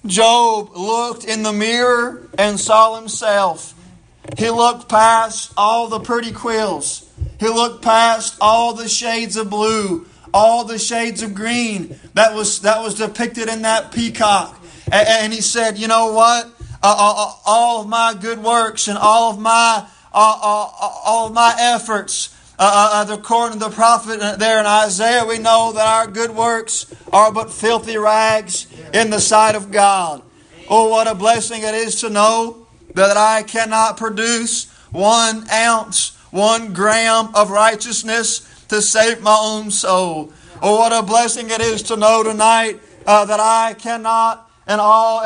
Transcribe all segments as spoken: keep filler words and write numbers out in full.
Job looked in the mirror and saw himself. He looked past all the pretty quills. He looked past all the shades of blue, all the shades of green that was that was depicted in that peacock. And, and he said, you know what? Uh, uh, all of my good works and all of my uh, uh, all of my efforts, uh, uh, according to the prophet there in Isaiah, we know that our good works are but filthy rags in the sight of God. Oh, what a blessing it is to know that I cannot produce one ounce, one gram of righteousness to save my own soul. Oh, what a blessing it is to know tonight uh, that I cannot, and all,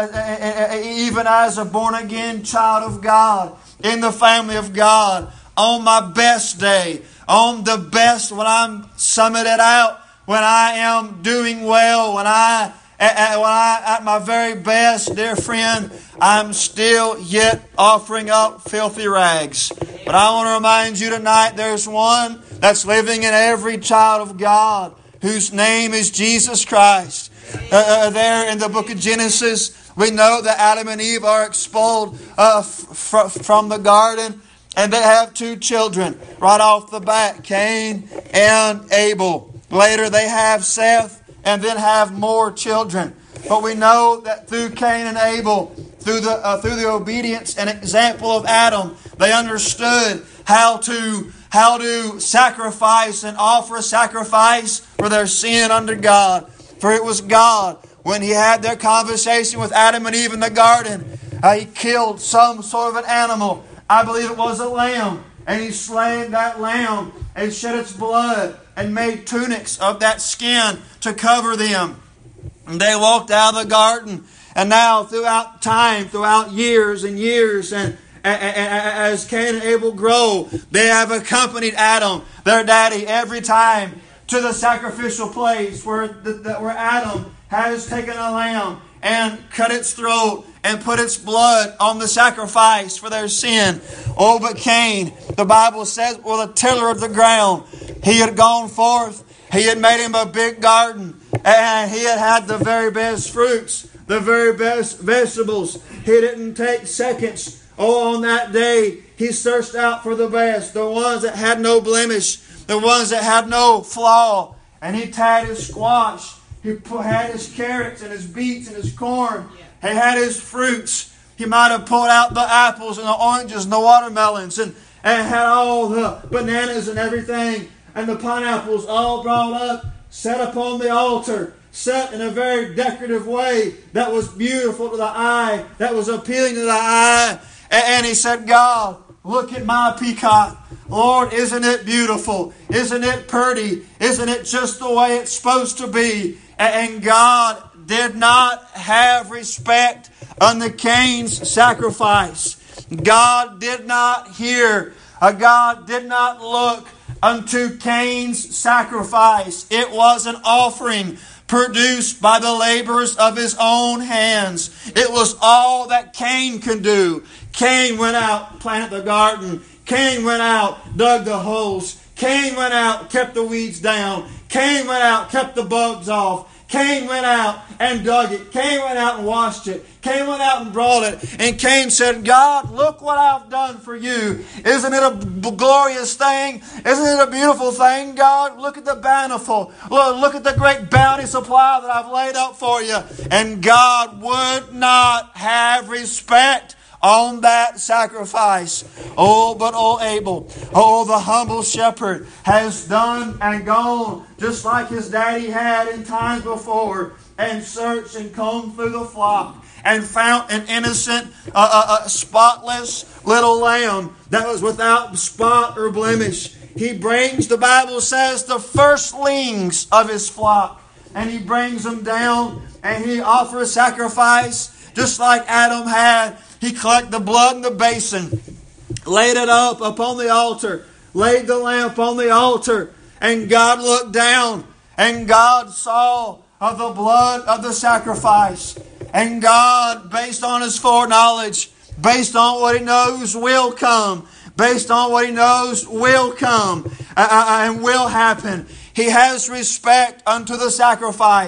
even as a born-again child of God, in the family of God, on my best day, on the best, when I'm summited out, when I am doing well, when I, when I at my very best, dear friend, I'm still yet offering up filthy rags. But I want to remind you tonight, there's one that's living in every child of God, whose name is Jesus Christ. Uh, uh, there in the book of Genesis, we know that Adam and Eve are expelled uh, f- f- from the garden, and they have two children right off the bat, Cain and Abel. Later they have Seth, and then have more children. But we know that through Cain and Abel, through the uh, through the obedience and example of Adam, they understood how to how to sacrifice and offer a sacrifice for their sin unto God. For it was God, when He had their conversation with Adam and Eve in the garden, uh, He killed some sort of an animal. I believe it was a lamb. And He slayed that lamb and shed its blood and made tunics of that skin to cover them. And they walked out of the garden. And now throughout time, throughout years and years, and as Cain and Abel grow, they have accompanied Adam, their daddy, every time to the sacrificial place where, the, where Adam has taken a lamb and cut its throat and put its blood on the sacrifice for their sin. Oh, but Cain, the Bible says, was a tiller of the ground. He had gone forth. He had made him a big garden. And he had had the very best fruits, the very best vegetables. He didn't take seconds. Oh, on that day, he searched out for the best, the ones that had no blemish, the ones that had no flaw. And he tied his squash. He had his carrots and his beets and his corn. He had his fruits. He might have pulled out the apples and the oranges and the watermelons and, and had all the bananas and everything and the pineapples all brought up, set upon the altar, set in a very decorative way that was beautiful to the eye, that was appealing to the eye. And, and he said, God, look at my peacock. Lord, isn't it beautiful? Isn't it pretty? Isn't it just the way it's supposed to be? And God did not have respect unto Cain's sacrifice. God did not hear. God did not look unto Cain's sacrifice. It was an offering produced by the labors of his own hands. It was all that Cain could do. Cain went out, planted the garden. Cain went out, dug the holes. Cain went out, kept the weeds down. Cain went out, kept the bugs off. Cain went out and dug it. Cain went out and washed it. Cain went out and brought it. And Cain said, God, look what I've done for you. Isn't it a glorious thing? Isn't it a beautiful thing, God? Look at the bountiful. Look, look at the great bounty supply that I've laid up for you. And God would not have respect on that sacrifice. Oh, but oh, Abel, oh, the humble shepherd has done and gone just like his daddy had in times before, and searched and combed through the flock and found an innocent, uh, uh, uh, spotless little lamb that was without spot or blemish. He brings, the Bible says, the firstlings of his flock, and he brings them down and he offers sacrifice just like Adam had. He collected the blood in the basin, laid it up upon the altar, laid the lamb upon the altar, and God looked down, and God saw of the blood of the sacrifice. And God, based on His foreknowledge, based on what He knows will come, based on what He knows will come uh, and will happen, He has respect unto the sacrifice.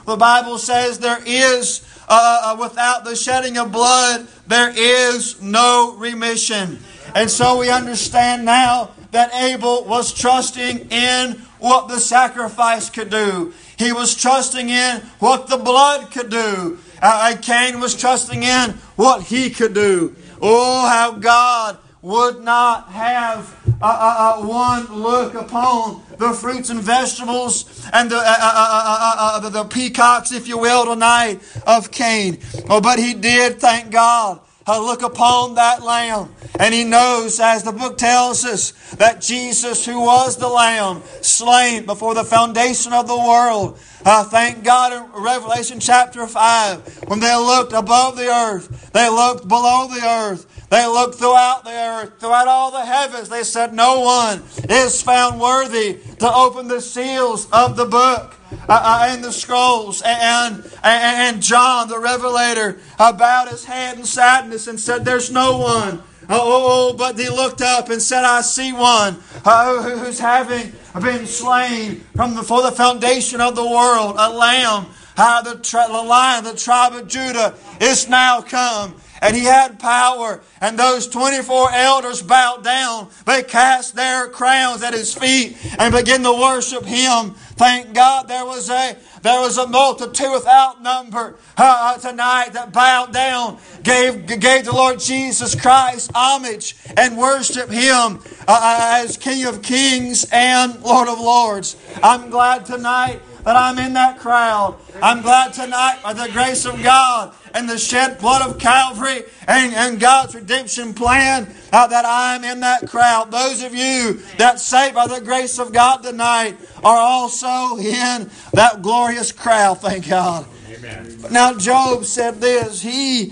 The Bible says there is, uh, without the shedding of blood, there is no remission. And so we understand now that Abel was trusting in what the sacrifice could do. He was trusting in what the blood could do. Uh, Cain was trusting in what he could do. Oh, how God would not have uh, uh, uh, one look upon the fruits and vegetables and the, uh, uh, uh, uh, uh, the peacocks, if you will, tonight of Cain. Oh, but He did, thank God, uh, look upon that lamb. And He knows, as the book tells us, that Jesus, who was the lamb, slain before the foundation of the world. Uh, thank God in Revelation chapter five, when they looked above the earth, they looked below the earth, they looked throughout the earth, throughout all the heavens. They said, no one is found worthy to open the seals of the book uh, uh, and the scrolls. And, and, and John, the Revelator, uh, bowed his head in sadness and said, there's no one. Oh, but he looked up and said, I see one uh, who's having been slain from before the foundation of the world, a lamb. Uh, the, tri- the lion, the tribe of Judah, is now come. And He had power. And those twenty-four elders bowed down. They cast their crowns at His feet and began to worship Him. Thank God there was a there was a multitude without number uh, tonight that bowed down, gave gave the Lord Jesus Christ homage and worshiped Him uh, as King of Kings and Lord of Lords. I'm glad tonight that I'm in that crowd. I'm glad tonight, by the grace of God and the shed blood of Calvary and, and God's redemption plan, uh, that I'm in that crowd. Those of you that say by the grace of God tonight are also in that glorious crowd, thank God. Amen. Now Job said this, he,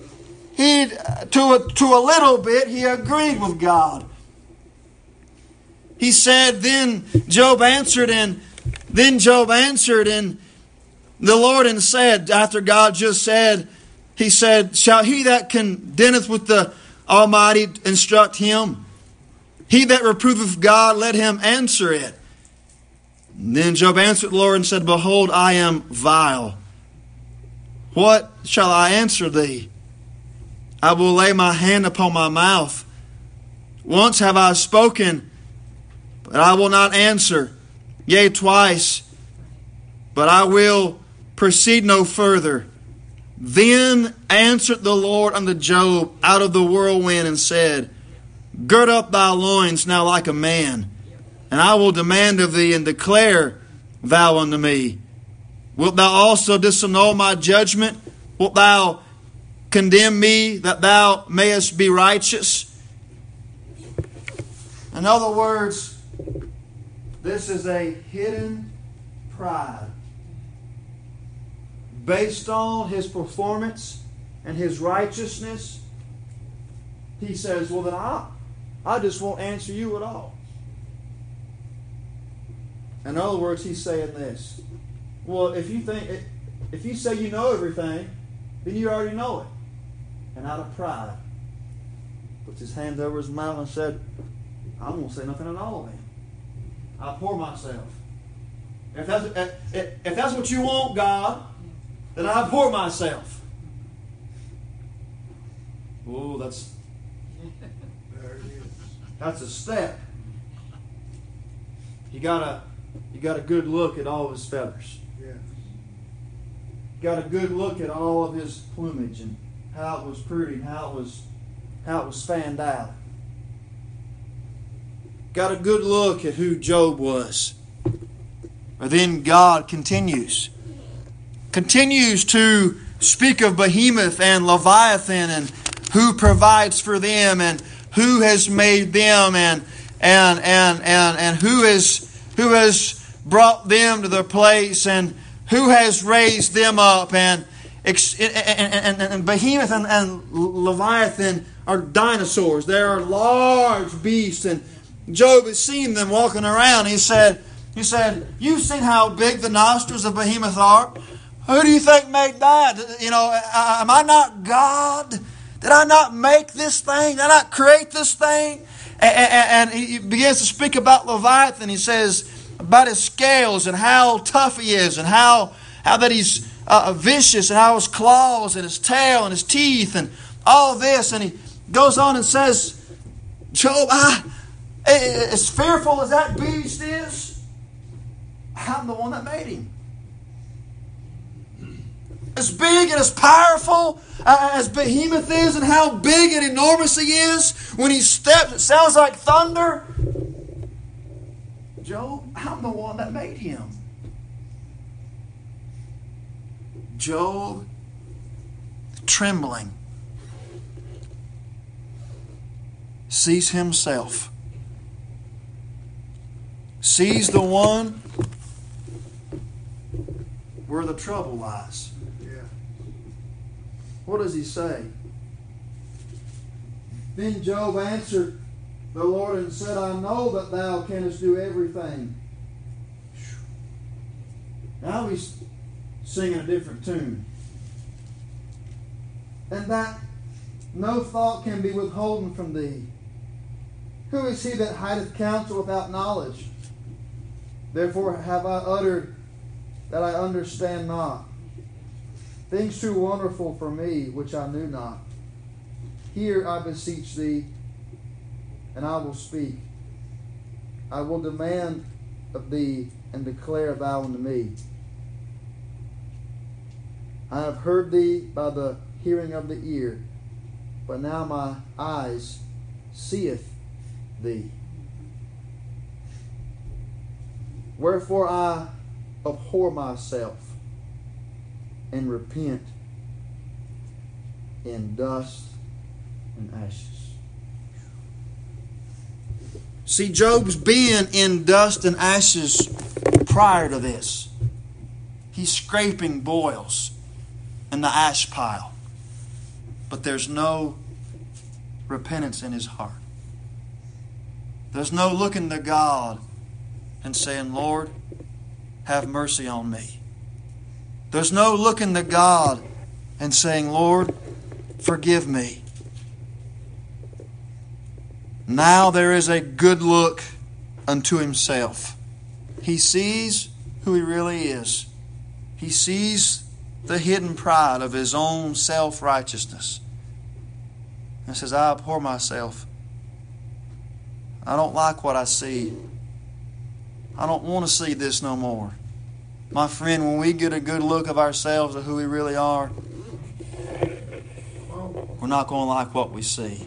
he to, a, to a little bit, he agreed with God. He said, then Job answered and Then Job answered and the Lord and said, after God just said, He said, shall he that contendeth with the Almighty instruct him? He that reproveth God, let him answer it. And then Job answered the Lord and said, behold, I am vile. What shall I answer thee? I will lay my hand upon my mouth. Once have I spoken, but I will not answer. Yea, twice, but I will proceed no further. Then answered the Lord unto Job out of the whirlwind and said, gird up thy loins now like a man, and I will demand of thee and declare thou unto me. Wilt thou also disannul my judgment? Wilt thou condemn me that thou mayest be righteous? In other words, this is a hidden pride based on his performance and his righteousness. He says, well then I, I just won't answer you at all. In other words, he's saying this. Well, if you think, if you say you know everything, then you already know it. And out of pride, puts his hands over his mouth and said, I won't say nothing at all then. I'll pour myself. If that's, if, if that's what you want, God, then I'll pour myself. Oh, that's that's a step. You got a you got a good look at all of his feathers. Yeah. Got a good look at all of his plumage and how it was pretty, and how it was how it was fanned out. Got a good look at who Job was. But then God continues. Continues to speak of Behemoth and Leviathan and who provides for them and who has made them and and and and, and who is who has brought them to their place and who has raised them up. And, and, and, and Behemoth and, and Leviathan are dinosaurs. They are large beasts, and Job has seen them walking around. He said, he said, you've seen how big the nostrils of Behemoth are. Who do you think made that? You know, am I not God? Did I not make this thing? Did I not create this thing? And, and he begins to speak about Leviathan. He says about his scales and how tough he is and how how that he's uh, vicious, and how his claws and his tail and his teeth and all this. And he goes on and says, Job, I, as fearful as that beast is, I'm the one that made him. As big and as powerful uh, as Behemoth is, and how big and enormous he is, when he steps, it sounds like thunder. Job, I'm the one that made him. Job, trembling, sees himself, sees the one where the trouble lies. What does he say? Then Job answered the Lord and said, I know that thou canst do everything. Now he's singing a different tune. And that no thought can be withholden from thee. Who is he that hideth counsel without knowledge? Therefore have I uttered that I understand not. Things too wonderful for me, which I knew not. Hear, I beseech thee, and I will speak. I will demand of thee, and declare thou unto me. I have heard thee by the hearing of the ear, but now my eyes seeth thee. Wherefore I abhor myself, and repent in dust and ashes. See, Job's been in dust and ashes prior to this. He's scraping boils in the ash pile. But there's no repentance in his heart. There's no looking to God and saying, Lord, have mercy on me. There's no looking to God and saying, Lord, forgive me. Now there is a good look unto himself. He sees who he really is. He sees the hidden pride of his own self-righteousness. And says, I abhor myself. I don't like what I see. I don't want to see this no more. My friend, when we get a good look of ourselves of who we really are, we're not going to like what we see.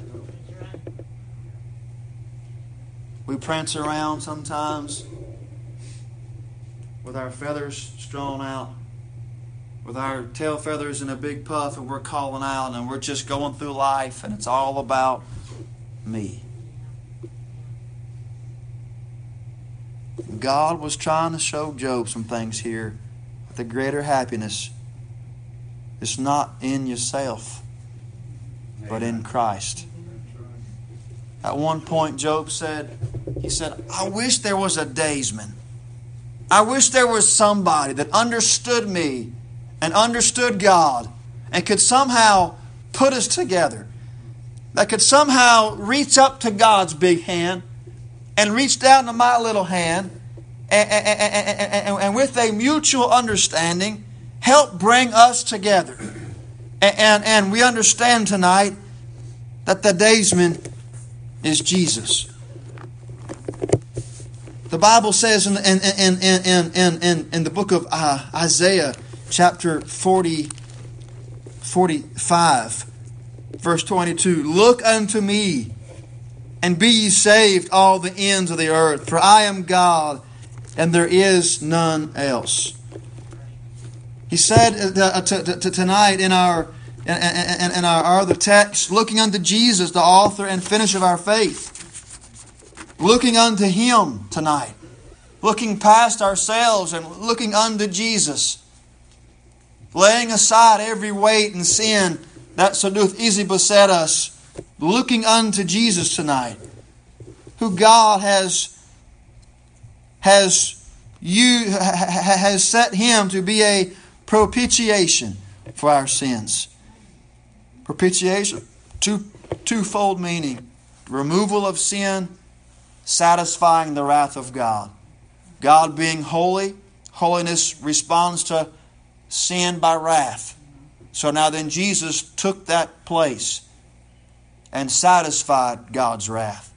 We prance around sometimes with our feathers strewn out, with our tail feathers in a big puff, and we're calling out, and we're just going through life, and it's all about me. God was trying to show Job some things here. The greater happiness is not in yourself, but in Christ. At one point, Job said, he said, I wish there was a daysman. I wish there was somebody that understood me and understood God and could somehow put us together. That could somehow reach up to God's big hand and reach down to my little hand and, and, and, and, and with a mutual understanding help bring us together. And, and, and we understand tonight that the daysman is Jesus. The Bible says in, in, in, in, in, in, in the book of uh, Isaiah, chapter forty, forty-five, verse twenty-two, look unto me, and be ye saved all the ends of the earth, for I am God, and there is none else. He said uh, to, to, to tonight in our in, in, in our other text, looking unto Jesus, the author and finisher of our faith. Looking unto Him tonight. Looking past ourselves and looking unto Jesus. Laying aside every weight and sin that so doth easily beset us. Looking unto Jesus tonight. Who God has, has, you, has set Him to be a propitiation for our sins. Propitiation, two, twofold meaning. Removal of sin, satisfying the wrath of God. God being holy, holiness responds to sin by wrath. So now then Jesus took that place and satisfied God's wrath.